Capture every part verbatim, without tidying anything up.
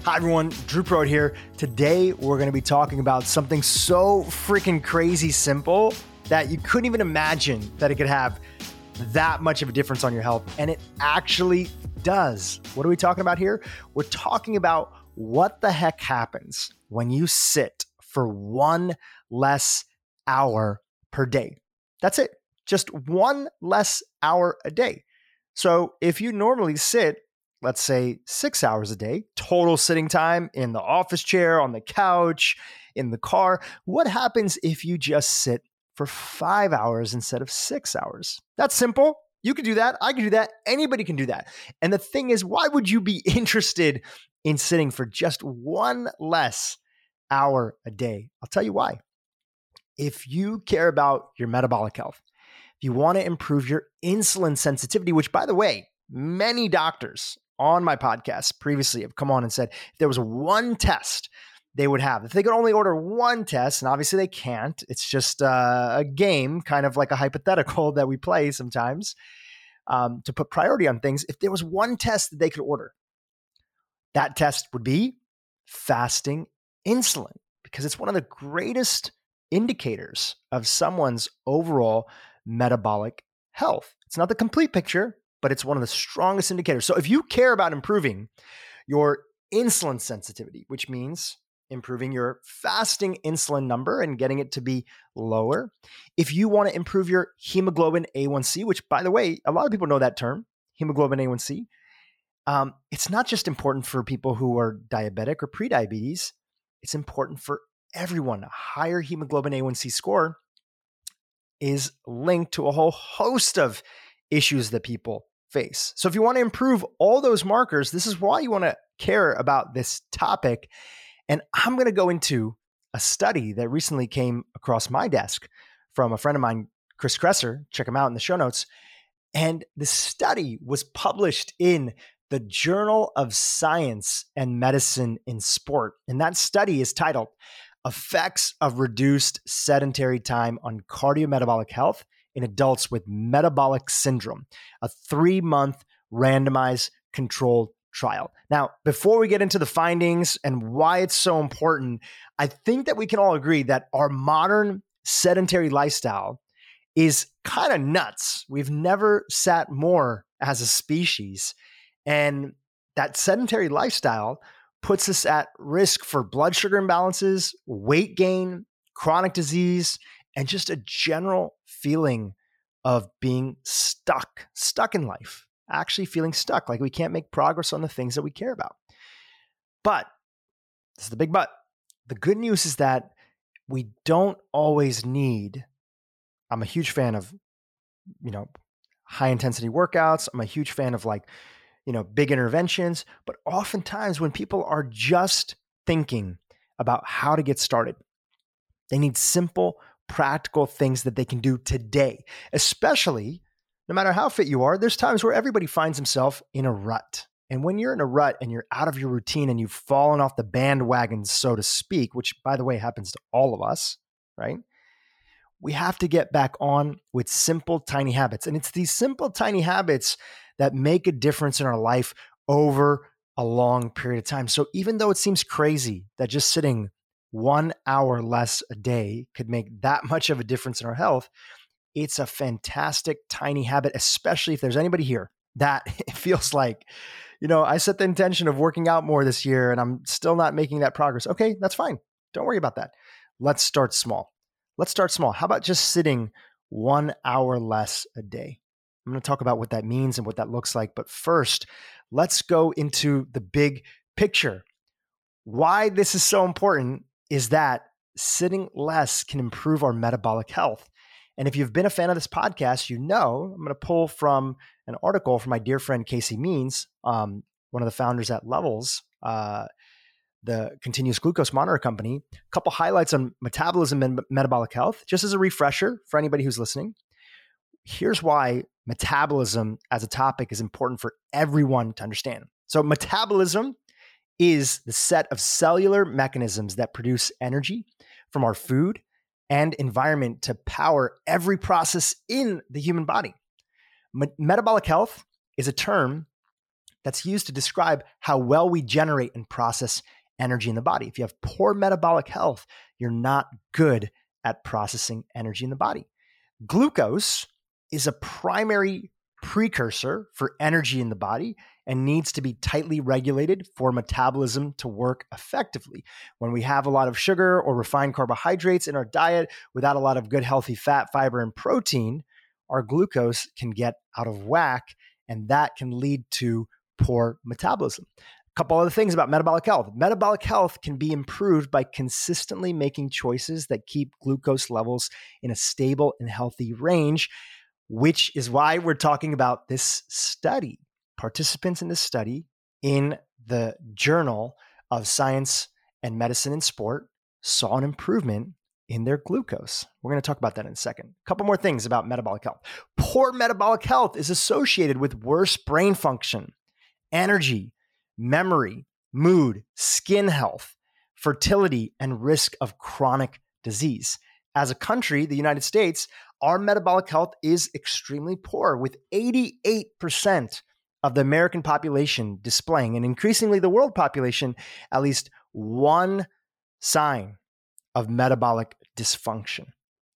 Hi everyone, Drew Prode here. Today we're going to be talking about something so freaking crazy simple that you couldn't even imagine that it could have that much of a difference on your health. And it actually does. What are we talking about here? We're talking about what the heck happens when you sit for one less hour per day. That's it. Just one less hour a day. So if you normally sit, let's say six hours a day, total sitting time in the office chair, on the couch, in the car, what happens if you just sit for five hours instead of six hours? That's simple. You can do that. I can do that. Anybody can do that. And the thing is, why would you be interested in sitting for just one less hour a day? I'll tell you why. If you care about your metabolic health, if you want to improve your insulin sensitivity, which, by the way, many doctors on my podcast previously have come on and said if there was one test they would have, if they could only order one test, and obviously they can't, it's just uh, a game, kind of like a hypothetical that we play sometimes um, to put priority on things. If there was one test that they could order, that test would be fasting insulin, because it's one of the greatest indicators of someone's overall metabolic health. It's not the complete picture, but it's one of the strongest indicators. So if you care about improving your insulin sensitivity, which means improving your fasting insulin number and getting it to be lower, if you want to improve your hemoglobin A one C, which, by the way, a lot of people know that term, hemoglobin A one C, um, it's not just important for people who are diabetic or prediabetes. It's important for everyone. A higher hemoglobin A one C score is linked to a whole host of issues that people face. So if you want to improve all those markers, this is why you want to care about this topic. And I'm going to go into a study that recently came across my desk from a friend of mine, Chris Kresser. Check him out in the show notes. And the study was published in the Journal of Science and Medicine in Sport. And that study is titled Effects of Reduced Sedentary Time on Cardiometabolic Health in Adults with Metabolic Syndrome, a three-month randomized controlled trial. Now, before we get into the findings and why it's so important, I think that we can all agree that our modern sedentary lifestyle is kind of nuts. We've never sat more as a species, and that sedentary lifestyle puts us at risk for blood sugar imbalances, weight gain, chronic disease, and just a general feeling of being stuck, stuck in life, actually feeling stuck, like we can't make progress on the things that we care about. But, this is the big but, the good news is that we don't always need, I'm a huge fan of, you know, high intensity workouts. I'm a huge fan of like, you know, big interventions, but oftentimes when people are just thinking about how to get started, they need simple, practical things that they can do today, especially no matter how fit you are. There's times where everybody finds himself in a rut. And when you're in a rut and you're out of your routine and you've fallen off the bandwagon, so to speak, which, by the way, happens to all of us, right? We have to get back on with simple, tiny habits. And it's these simple, tiny habits that make a difference in our life over a long period of time. So even though it seems crazy that just sitting one hour less a day could make that much of a difference in our health, it's a fantastic tiny habit, especially if there's anybody here that it feels like, you know, I set the intention of working out more this year and I'm still not making that progress. Okay, that's fine. Don't worry about that. Let's start small. Let's start small. How about just sitting one hour less a day? I'm going to talk about what that means and what that looks like. But first, let's go into the big picture. Why this is so important is that sitting less can improve our metabolic health. And if you've been a fan of this podcast, you know I'm going to pull from an article from my dear friend Casey Means, um, one of the founders at Levels, uh, the continuous glucose monitor company. A couple highlights on metabolism and metabolic health, just as a refresher for anybody who's listening. Here's why metabolism as a topic is important for everyone to understand. So metabolism is the set of cellular mechanisms that produce energy from our food and environment to power every process in the human body. Me- metabolic health is a term that's used to describe how well we generate and process energy in the body. If you have poor metabolic health, you're not good at processing energy in the body. Glucose is a primary precursor for energy in the body and needs to be tightly regulated for metabolism to work effectively. When we have a lot of sugar or refined carbohydrates in our diet without a lot of good healthy fat, fiber, and protein, our glucose can get out of whack, and that can lead to poor metabolism. A couple other things about metabolic health. Metabolic health can be improved by consistently making choices that keep glucose levels in a stable and healthy range, which is why we're talking about this study. Participants in this study in the Journal of Science and Medicine in Sport saw an improvement in their glucose. We're going to talk about that in a second. A couple more things about metabolic health. Poor metabolic health is associated with worse brain function, energy, memory, mood, skin health, fertility, and risk of chronic disease. As a country, the United States, our metabolic health is extremely poor, with eighty-eight percent of the American population displaying, and increasingly the world population, at least one sign of metabolic dysfunction.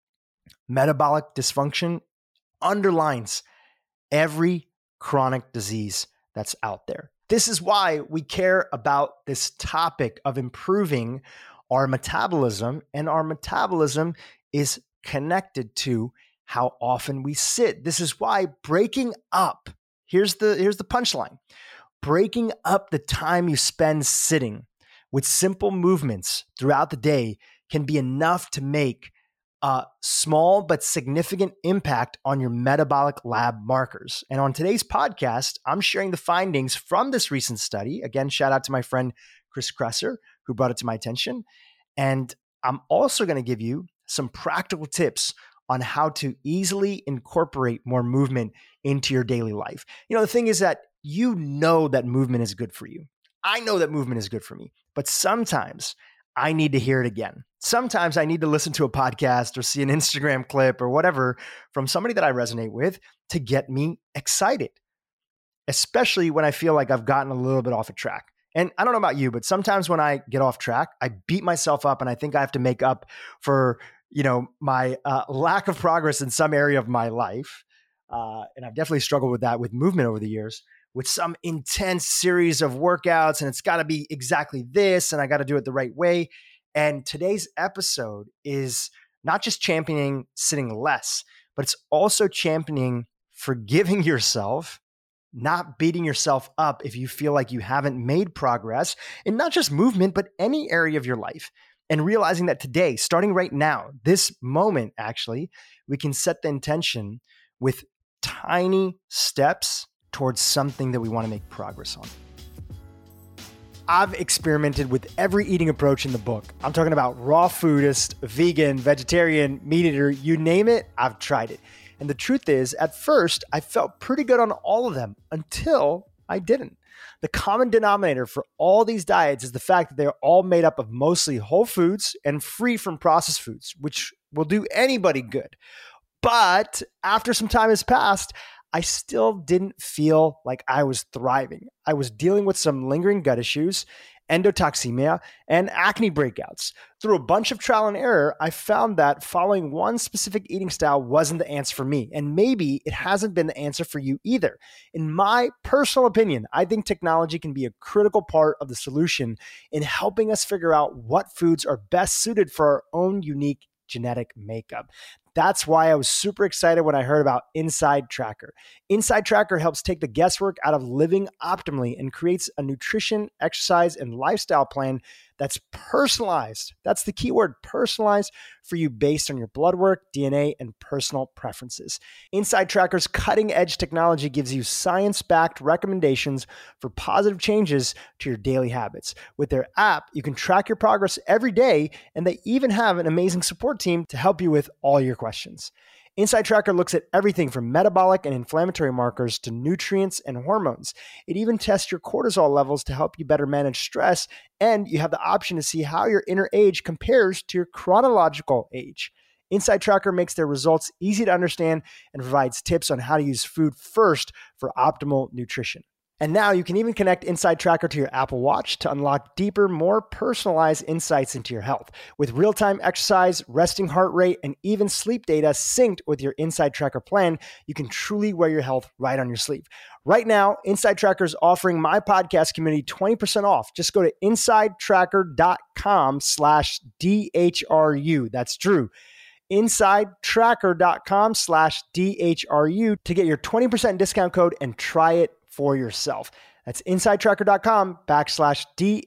Metabolic dysfunction underlines every chronic disease that's out there. This is why we care about this topic of improving our metabolism, and our metabolism is connected to how often we sit. This is why breaking up, here's the, here's the punchline, breaking up the time you spend sitting with simple movements throughout the day can be enough to make a small but significant impact on your metabolic lab markers. And on today's podcast, I'm sharing the findings from this recent study. Again, shout out to my friend Chris Kresser, who brought it to my attention. And I'm also going to give you some practical tips on how to easily incorporate more movement into your daily life. You know, the thing is that you know that movement is good for you. I know that movement is good for me, but sometimes I need to hear it again. Sometimes I need to listen to a podcast or see an Instagram clip or whatever from somebody that I resonate with to get me excited, especially when I feel like I've gotten a little bit off a track. And I don't know about you, but sometimes when I get off track, I beat myself up and I think I have to make up for, you know, my uh, lack of progress in some area of my life. Uh, and I've definitely struggled with that with movement over the years, with some intense series of workouts, and it's got to be exactly this, and I got to do it the right way. And today's episode is not just championing sitting less, but it's also championing forgiving yourself, not beating yourself up if you feel like you haven't made progress in not just movement, but any area of your life. And realizing that today, starting right now, this moment, actually, we can set the intention with tiny steps towards something that we want to make progress on. I've experimented with every eating approach in the book. I'm talking about raw foodist, vegan, vegetarian, meat eater, you name it, I've tried it. And the truth is, at first, I felt pretty good on all of them until I didn't. The common denominator for all these diets is the fact that they're all made up of mostly whole foods and free from processed foods, which will do anybody good. But after some time has passed, I still didn't feel like I was thriving. I was dealing with some lingering gut issues, endotoxemia, and acne breakouts. Through a bunch of trial and error, I found that following one specific eating style wasn't the answer for me, and maybe it hasn't been the answer for you either. In my personal opinion, I think technology can be a critical part of the solution in helping us figure out what foods are best suited for our own unique genetic makeup. That's why I was super excited when I heard about Inside Tracker. Inside Tracker helps take the guesswork out of living optimally and creates a nutrition, exercise, and lifestyle plan that's personalized. That's the key word, personalized for you based on your blood work, D N A, and personal preferences. Inside Tracker's cutting-edge technology gives you science-backed recommendations for positive changes to your daily habits. With their app, you can track your progress every day, and they even have an amazing support team to help you with all your questions. Inside Tracker looks at everything from metabolic and inflammatory markers to nutrients and hormones. It even tests your cortisol levels to help you better manage stress, and you have the option to see how your inner age compares to your chronological age. Inside Tracker makes their results easy to understand and provides tips on how to use food first for optimal nutrition. And now you can even connect Inside Tracker to your Apple Watch to unlock deeper, more personalized insights into your health. With real-time exercise, resting heart rate, and even sleep data synced with your Inside Tracker plan, you can truly wear your health right on your sleeve. Right now, Inside Tracker is offering my podcast community twenty percent off. Just go to insidetracker.com slash DHRU. That's Drew. insidetracker.com slash DHRU to get your twenty percent discount code and try it for yourself. That's insidetracker.com backslash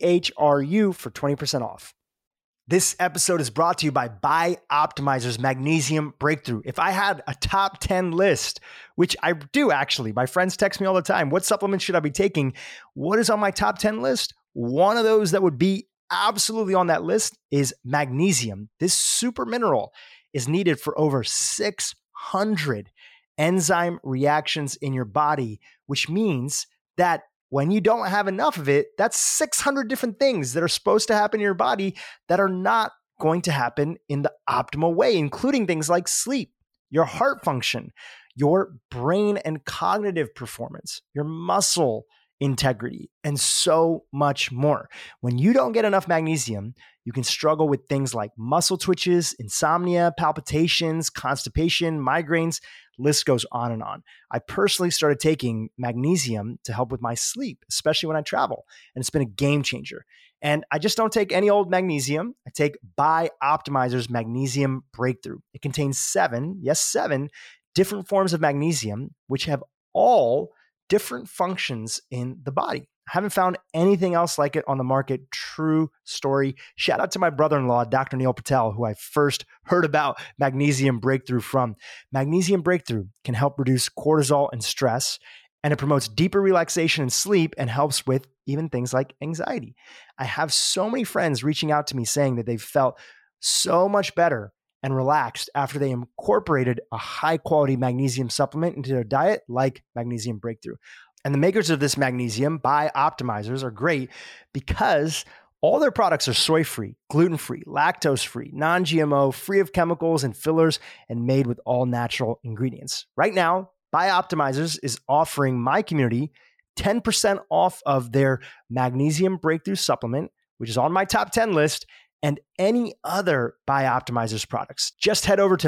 DHRU for twenty percent off. This episode is brought to you by Bioptimizer's Magnesium Breakthrough. If I had a top ten list, which I do actually, my friends text me all the time, what supplements should I be taking? What is on my top ten list? One of those that would be absolutely on that list is magnesium. This super mineral is needed for over six hundred enzyme reactions in your body, which means that when you don't have enough of it, that's six hundred different things that are supposed to happen in your body that are not going to happen in the optimal way, including things like sleep, your heart function, your brain and cognitive performance, your muscle integrity, and so much more. When you don't get enough magnesium, you can struggle with things like muscle twitches, insomnia, palpitations, constipation, migraines. List goes on and on. I personally started taking magnesium to help with my sleep, especially when I travel, and it's been a game changer. And I just don't take any old magnesium. I take Bioptimizer's Magnesium Breakthrough. It contains seven, yes, seven different forms of magnesium, which have all different functions in the body. I haven't found anything else like it on the market. True story. Shout out to my brother-in-law, Doctor Neil Patel, who I first heard about Magnesium Breakthrough from. Magnesium Breakthrough can help reduce cortisol and stress, and it promotes deeper relaxation and sleep and helps with even things like anxiety. I have so many friends reaching out to me saying that they've felt so much better and relaxed after they incorporated a high-quality magnesium supplement into their diet like Magnesium Breakthrough. And the makers of this magnesium, Bioptimizers, are great because all their products are soy-free, gluten-free, lactose-free, non-G M O, free of chemicals and fillers, and made with all natural ingredients. Right now, Bioptimizers is offering my community ten percent off of their Magnesium Breakthrough supplement, which is on my top ten list, and any other Bioptimizers products. Just head over to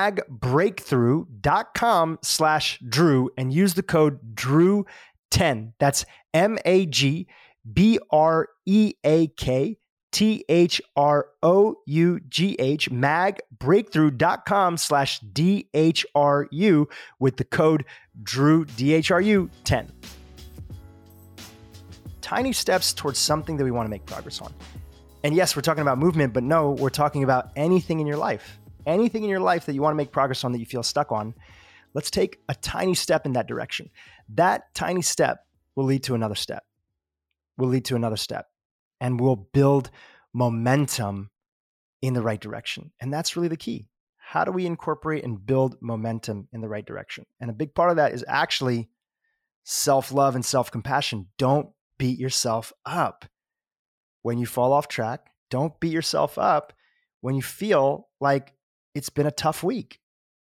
magbreakthrough.com slash Drew and use the code Drew ten. That's M A G B R E A K T H R O U G H, magbreakthrough.com slash D H R U with the code Drew, D H R U ten. Tiny steps towards something that we want to make progress on. And yes, we're talking about movement, but no, we're talking about anything in your life. Anything in your life that you want to make progress on that you feel stuck on. Let's take a tiny step in that direction. That tiny step will lead to another step, will lead to another step, and will build momentum in the right direction. And that's really the key. How do we incorporate and build momentum in the right direction? And a big part of that is actually self-love and self-compassion. Don't beat yourself up when you fall off track. Don't beat yourself up when you feel like it's been a tough week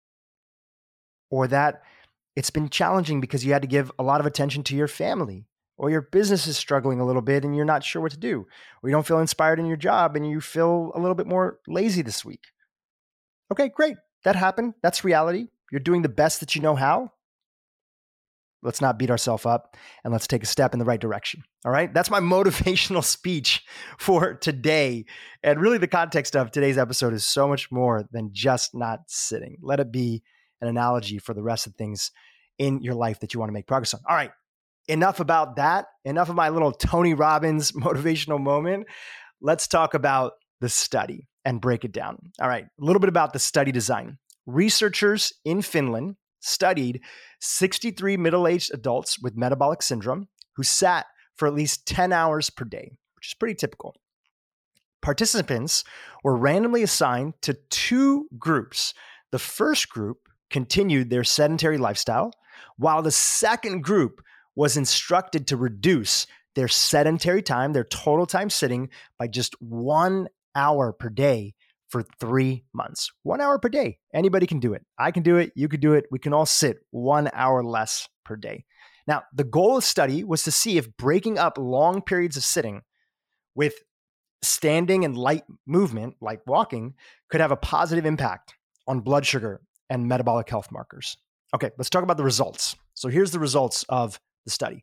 or that it's been challenging because you had to give a lot of attention to your family, or your business is struggling a little bit and you're not sure what to do, or you don't feel inspired in your job and you feel a little bit more lazy this week. Okay, great. That happened. That's reality. You're doing the best that you know how. Let's not beat ourselves up and let's take a step in the right direction. All right. That's my motivational speech for today. And really the context of today's episode is so much more than just not sitting. Let it be an analogy for the rest of things in your life that you want to make progress on. All right. Enough about that. Enough of my little Tony Robbins motivational moment. Let's talk about the study and break it down. All right. A little bit about the study design. Researchers in Finland studied sixty-three middle-aged adults with metabolic syndrome who sat for at least ten hours per day, which is pretty typical. Participants were randomly assigned to two groups. The first group continued their sedentary lifestyle, while the second group was instructed to reduce their sedentary time, their total time sitting, by just one hour per day for three months. One hour per day. Anybody can do it. I can do it. You could do it. We can all sit one hour less per day. Now, the goal of the study was to see if breaking up long periods of sitting with standing and light movement, like walking, could have a positive impact on blood sugar and metabolic health markers. Okay, let's talk about the results. So here's the results of the study.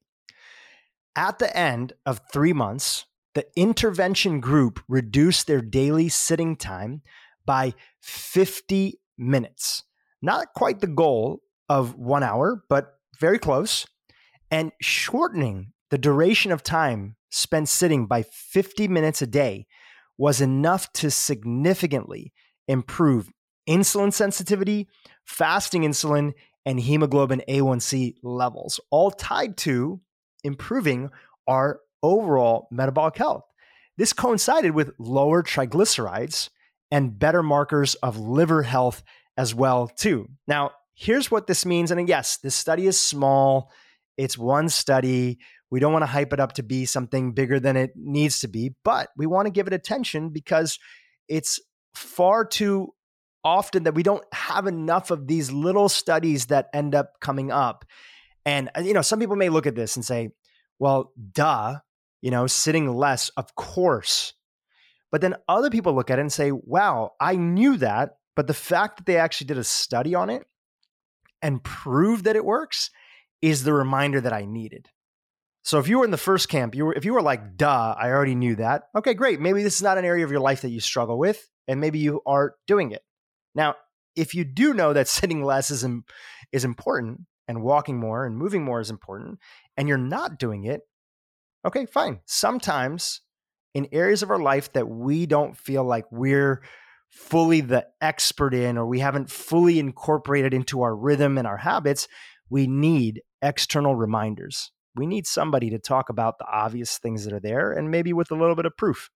At the end of three months, the intervention group reduced their daily sitting time by fifty minutes. Not quite the goal of one hour, but very close. And shortening the duration of time spent sitting by fifty minutes a day was enough to significantly improve insulin sensitivity, fasting insulin, and hemoglobin A one C levels, all tied to improving our overall metabolic health. This coincided with lower triglycerides and better markers of liver health as well, too. Now, here's what this means. And yes, this study is small. It's one study. We don't want to hype it up to be something bigger than it needs to be, but we want to give it attention because it's far too often that we don't have enough of these little studies that end up coming up. And, you know, some people may look at this and say, well, duh, you know, sitting less, of course. But then other people look at it and say, wow, I knew that, but the fact that they actually did a study on it and proved that it works is the reminder that I needed. So if you were in the first camp, you were, if you were like, duh, I already knew that. Okay, great. Maybe this is not an area of your life that you struggle with, and maybe you are doing it. Now, if you do know that sitting less is, is important and walking more and moving more is important, and you're not doing it, okay, fine. Sometimes in areas of our life that we don't feel like we're fully the expert in, or we haven't fully incorporated into our rhythm and our habits, we need external reminders. We need somebody to talk about the obvious things that are there, and maybe with a little bit of proof.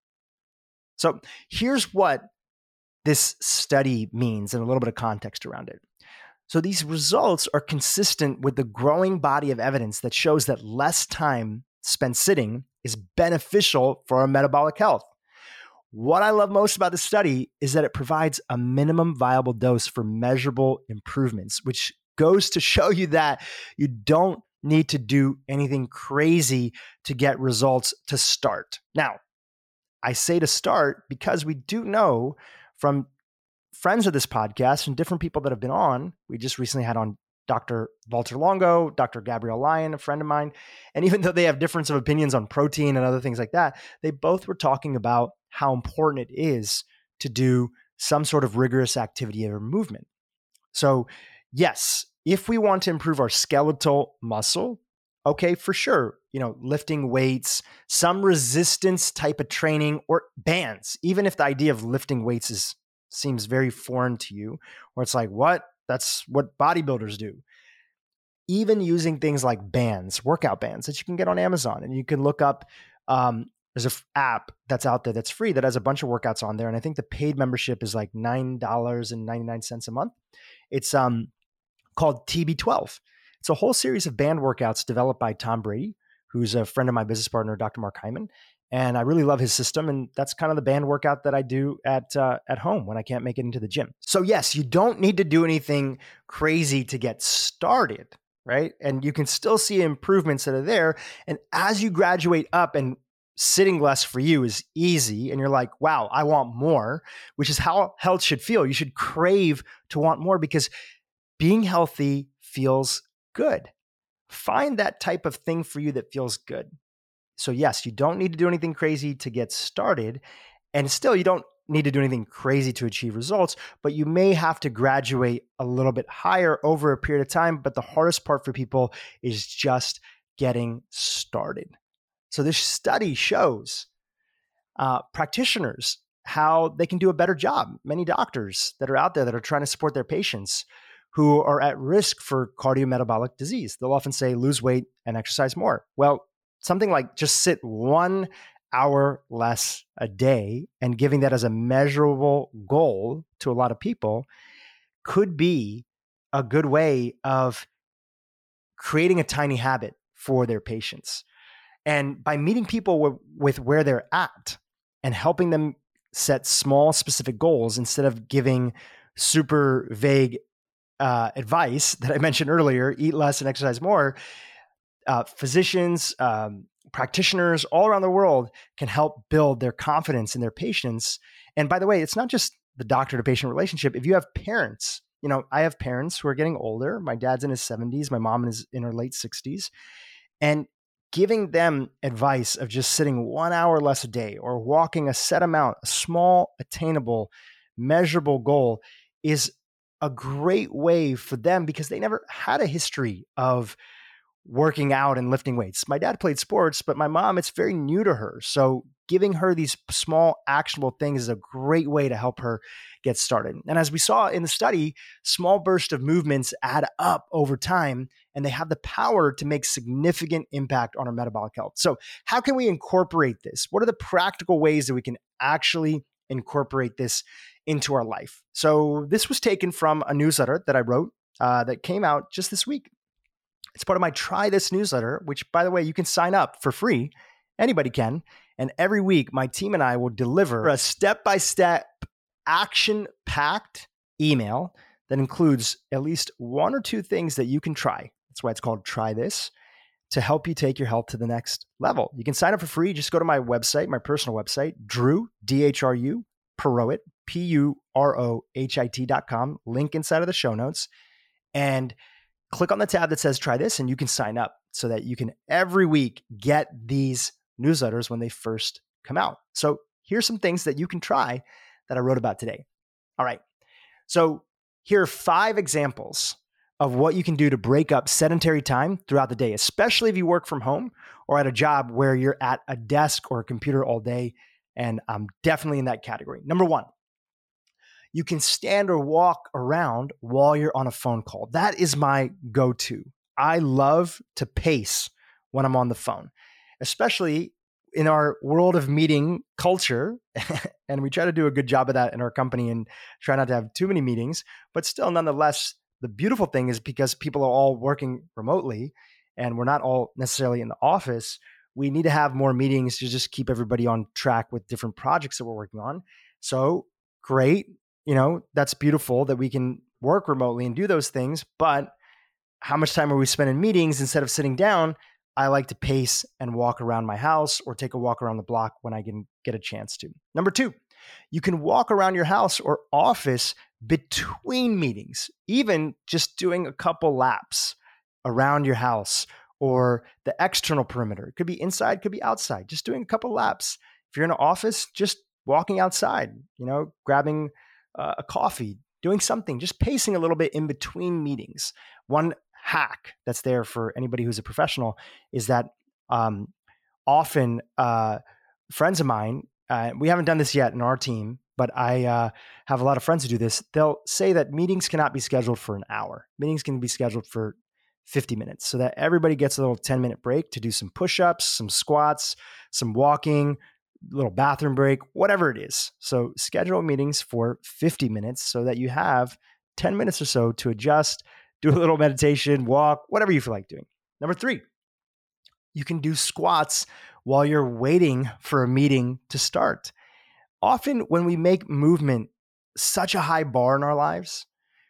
So here's what this study means and a little bit of context around it. So these results are consistent with the growing body of evidence that shows that less time spent sitting is beneficial for our metabolic health. What I love most about the study is that it provides a minimum viable dose for measurable improvements, which goes to show you that you don't need to do anything crazy to get results to start. Now, I say to start because we do know from friends of this podcast and different people that have been on, we just recently had on Doctor Walter Longo, Doctor Gabrielle Lyon, a friend of mine. And even though they have difference of opinions on protein and other things like that, they both were talking about how important it is to do some sort of rigorous activity or movement. So yes, if we want to improve our skeletal muscle, okay, for sure, you know, lifting weights, some resistance type of training, or bands, even if the idea of lifting weights is seems very foreign to you, or it's like, what? That's what bodybuilders do. Even using things like bands, workout bands that you can get on Amazon, and you can look up, um, there's an f- app that's out there that's free that has a bunch of workouts on there. And I think the paid membership is like nine dollars and ninety-nine cents a month. It's um called T B twelve. It's a whole series of band workouts developed by Tom Brady, who's a friend of my business partner, Doctor Mark Hyman. And I really love his system. And that's kind of the band workout that I do at uh, at home when I can't make it into the gym. So yes, you don't need to do anything crazy to get started, right? And you can still see improvements that are there. And as you graduate up, and sitting less for you is easy, and you're like, wow, I want more, which is how health should feel. You should crave to want more because being healthy feels good. Find that type of thing for you that feels good. So yes, you don't need to do anything crazy to get started, and still you don't need to do anything crazy to achieve results, but you may have to graduate a little bit higher over a period of time. But the hardest part for people is just getting started. So this study shows uh, practitioners how they can do a better job. Many doctors that are out there that are trying to support their patients who are at risk for cardiometabolic disease, they'll often say lose weight and exercise more. Well, something like just sit one hour less a day and giving that as a measurable goal to a lot of people could be a good way of creating a tiny habit for their patients. And by meeting people w- with where they're at and helping them set small, specific goals instead of giving super vague uh, advice that I mentioned earlier, eat less and exercise more, uh, physicians, um, practitioners all around the world can help build their confidence in their patients. And by the way, it's not just the doctor to patient relationship. If you have parents, you know, I have parents who are getting older. My dad's in his seventies. My mom is in her late sixties. And giving them advice of just sitting one hour less a day or walking a set amount, a small, attainable, measurable goal is a great way for them because they never had a history of working out and lifting weights. My dad played sports, but my mom, it's very new to her. So giving her these small actionable things is a great way to help her get started. And as we saw in the study, small bursts of movements add up over time, and they have the power to make significant impact on our metabolic health. So how can we incorporate this? What are the practical ways that we can actually incorporate this into our life? So this was taken from a newsletter that I wrote uh, that came out just this week. It's part of my Try This newsletter, which, by the way, you can sign up for free. Anybody can. And every week, my team and I will deliver a step-by-step, action-packed email that includes at least one or two things that you can try. That's why it's called Try This, to help you take your health to the next level. You can sign up for free. Just go to my website, my personal website, Drew, D H R U, Purohit, P U R O H I T dot com, link inside of the show notes, and click on the tab that says Try This, and you can sign up so that you can every week get these newsletters when they first come out. So here's some things that you can try that I wrote about today. All right. So here are five examples of what you can do to break up sedentary time throughout the day, especially if you work from home or at a job where you're at a desk or a computer all day. And I'm definitely in that category. Number one, you can stand or walk around while you're on a phone call. That is my go-to. I love to pace when I'm on the phone, especially in our world of meeting culture. And we try to do a good job of that in our company and try not to have too many meetings. But still, nonetheless, the beautiful thing is because people are all working remotely and we're not all necessarily in the office, we need to have more meetings to just keep everybody on track with different projects that we're working on. So great. You know, that's beautiful that we can work remotely and do those things, but how much time are we spending in meetings instead of sitting down? I like to pace and walk around my house or take a walk around the block when I can get a chance to. Number two, you can walk around your house or office between meetings, even just doing a couple laps around your house or the external perimeter. It could be inside, could be outside, just doing a couple laps. If you're in an office, just walking outside, you know, grabbing Uh, a coffee, doing something, just pacing a little bit in between meetings. One hack that's there for anybody who's a professional is that um, often uh, friends of mine, uh, we haven't done this yet in our team, but I uh, have a lot of friends who do this. They'll say that meetings cannot be scheduled for an hour. Meetings can be scheduled for fifty minutes so that everybody gets a little ten minute break to do some push-ups, some squats, some walking, little bathroom break, whatever it is. So schedule meetings for fifty minutes so that you have ten minutes or so to adjust, do a little meditation, walk, whatever you feel like doing. Number three, you can do squats while you're waiting for a meeting to start. Often when we make movement such a high bar in our lives,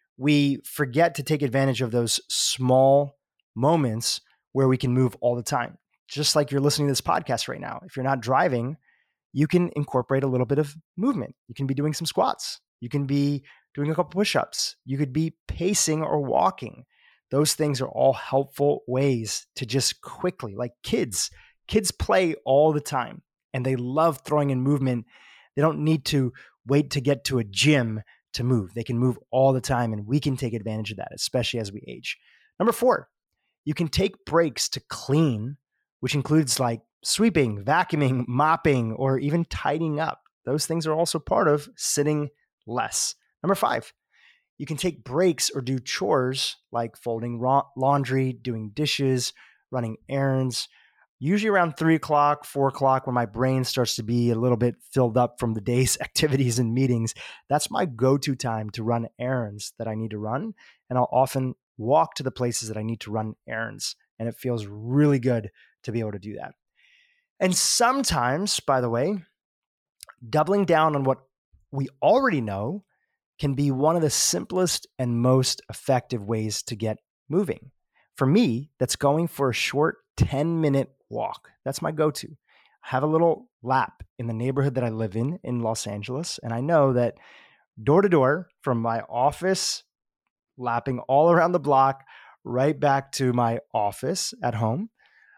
we forget to take advantage of those small moments where we can move all the time. Just like you're listening to this podcast right now. If you're not driving, you can incorporate a little bit of movement. You can be doing some squats. You can be doing a couple push-ups. You could be pacing or walking. Those things are all helpful ways to just quickly, like kids, kids play all the time and they love throwing in movement. They don't need to wait to get to a gym to move. They can move all the time and we can take advantage of that, especially as we age. Number four, you can take breaks to clean, which includes like sweeping, vacuuming, mopping, or even tidying up. Those things are also part of sitting less. Number five, you can take breaks or do chores like folding laundry, doing dishes, running errands, usually around three o'clock, four o'clock when my brain starts to be a little bit filled up from the day's activities and meetings. That's my go-to time to run errands that I need to run. And I'll often walk to the places that I need to run errands. And it feels really good to be able to do that. And sometimes, by the way, doubling down on what we already know can be one of the simplest and most effective ways to get moving. For me, that's going for a short ten minute walk. That's my go-to. I have a little lap in the neighborhood that I live in, in Los Angeles. And I know that door to door from my office, lapping all around the block, right back to my office at home,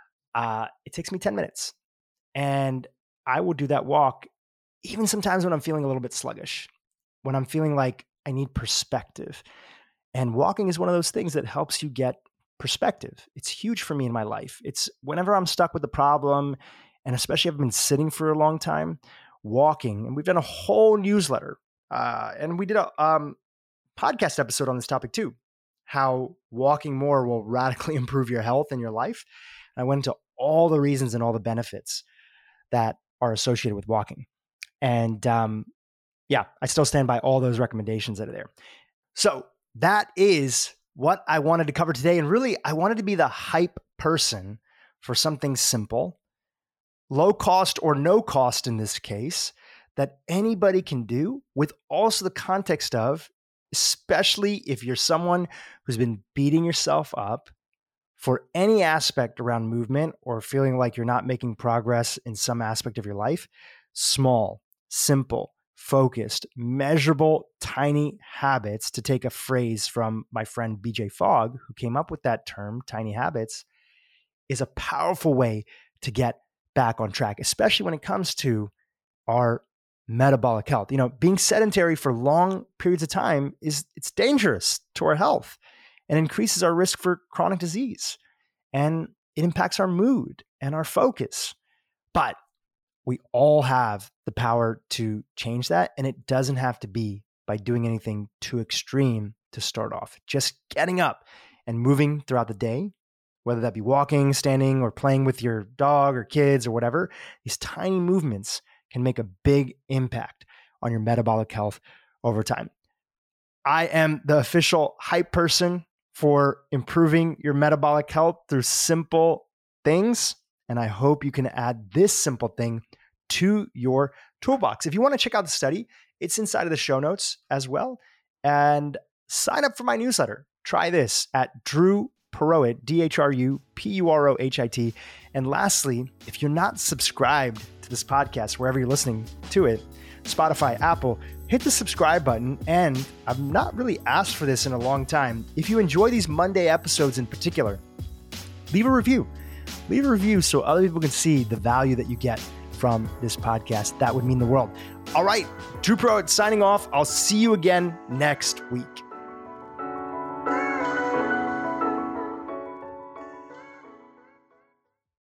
uh, it takes me ten minutes. And I will do that walk even sometimes when I'm feeling a little bit sluggish, when I'm feeling like I need perspective. And walking is one of those things that helps you get perspective. It's huge for me in my life. It's whenever I'm stuck with a problem, and especially if I've been sitting for a long time, walking, and we've done a whole newsletter, uh, and we did a um, podcast episode on this topic too, how walking more will radically improve your health and your life. And I went into all the reasons and all the benefits that are associated with walking. And um, yeah, I still stand by all those recommendations that are there. So that is what I wanted to cover today. And really, I wanted to be the hype person for something simple, low cost or no cost in this case, that anybody can do, with also the context of, especially if you're someone who's been beating yourself up for any aspect around movement or feeling like you're not making progress in some aspect of your life, small, simple, focused, measurable, tiny habits, to take a phrase from my friend B J Fogg, who came up with that term, tiny habits, is a powerful way to get back on track, especially when it comes to our metabolic health. You know, being sedentary for long periods of time is it's dangerous to our health and increases our risk for chronic disease. And it impacts our mood and our focus. But we all have the power to change that. And it doesn't have to be by doing anything too extreme to start off. Just getting up and moving throughout the day, whether that be walking, standing, or playing with your dog or kids or whatever, these tiny movements can make a big impact on your metabolic health over time. I am the official hype person for improving your metabolic health through simple things. And I hope you can add this simple thing to your toolbox. If you want to check out the study, it's inside of the show notes as well. And sign up for my newsletter. Try this at Drew Purohit, D H R U P U R O H I T. And lastly, if you're not subscribed to this podcast, wherever you're listening to it, Spotify, Apple, hit the subscribe button. And I've not really asked for this in a long time. If you enjoy these Monday episodes in particular, leave a review. Leave a review so other people can see the value that you get from this podcast. That would mean the world. All right, Drew Purohit signing off. I'll see you again next week.